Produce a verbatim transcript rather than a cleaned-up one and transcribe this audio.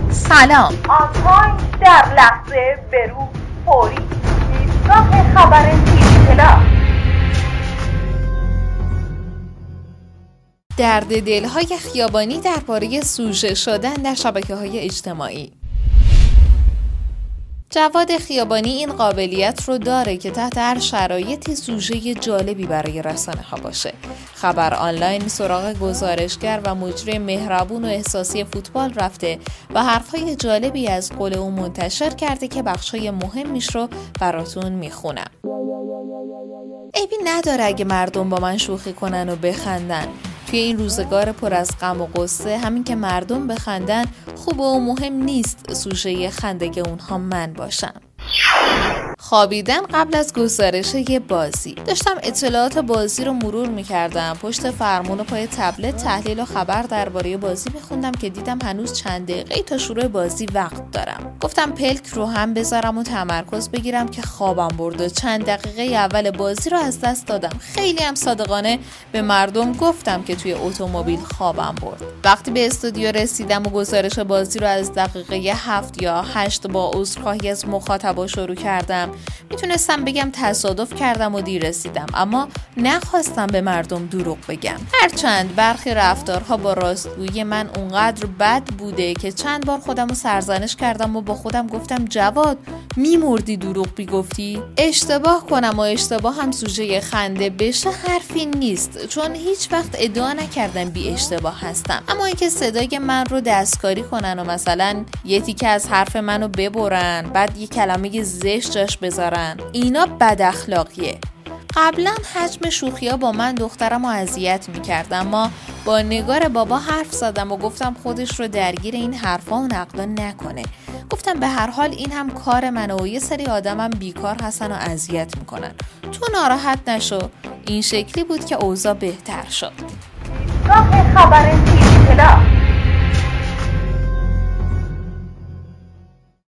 سلام. آنتاین در لحظه برو فوری ایستگاه خبر تیوی پلاس. درد دل‌های خیابانی درباره سوژه شدن در شبکه‌های اجتماعی. جواد خیابانی این قابلیت رو داره که تحت هر شرایطی سوژه جالبی برای رسانه ها باشه. خبر آنلاین سراغ گزارشگر و مجری مهربون و احساسی فوتبال رفته و حرفهای جالبی از قول او منتشر کرده که بخشای مهمیش رو براتون میخونم. عیبی نداره اگه مردم با من شوخی کنن و بخندن. توی این روزگار پر از غم و غصه همین که مردم بخندن خوبه و مهم نیست سوژه خندگ اونها من باشم. خوابیدن قبل از گزارش یه بازی. داشتم اطلاعات بازی رو مرور میکردم. پشت فرمون و پای تبلت تحلیل و خبر درباره بازی میخوندم که دیدم هنوز چند دقیقه تا شروع بازی وقت دارم. گفتم پلک رو هم بذارم و تمرکز بگیرم که خوابم برد و چند دقیقه اول بازی رو از دست دادم. خیلی هم صادقانه به مردم گفتم که توی اتومبیل خوابم برد. وقتی به استودیو رسیدم و گزارش بازی رو از دقیقه هفت یا هشت با عذرخواهی از مخاطبا شروع کردم، میتونستم بگم تصادف کردم و دیر رسیدم، اما نخواستم به مردم دروغ بگم. هرچند برخی رفتارها با راستگویی من اونقدر بد بوده که چند بار خودم رو سرزنش کردم و با خودم گفتم جواد میمردی دروغ بیگفتی؟ اشتباه کنم و اشتباه هم سوژه خنده بشه حرفی نیست، چون هیچ وقت ادعا نکردم بی اشتباه هستم. اما اینکه صدای من رو دستکاری کنن و مثلا یه تیکه از حرف منو ببرن بعد یه کلمه زشت جاش بذارن، اینا بد اخلاقیه. قبلا حجم شوخی‌ها با من دخترم رو اذیت می‌کرد، اما با نگار بابا حرف زدم و گفتم خودش رو درگیر این حرفا و نقدا نکنه. گفتم به هر حال این هم کار منه و یه سری آدمم بیکار هستن و اذیت میکنن، تو ناراحت نشو. این شکلی بود که اوضاع بهتر شد. ایستگاه خبر تیوی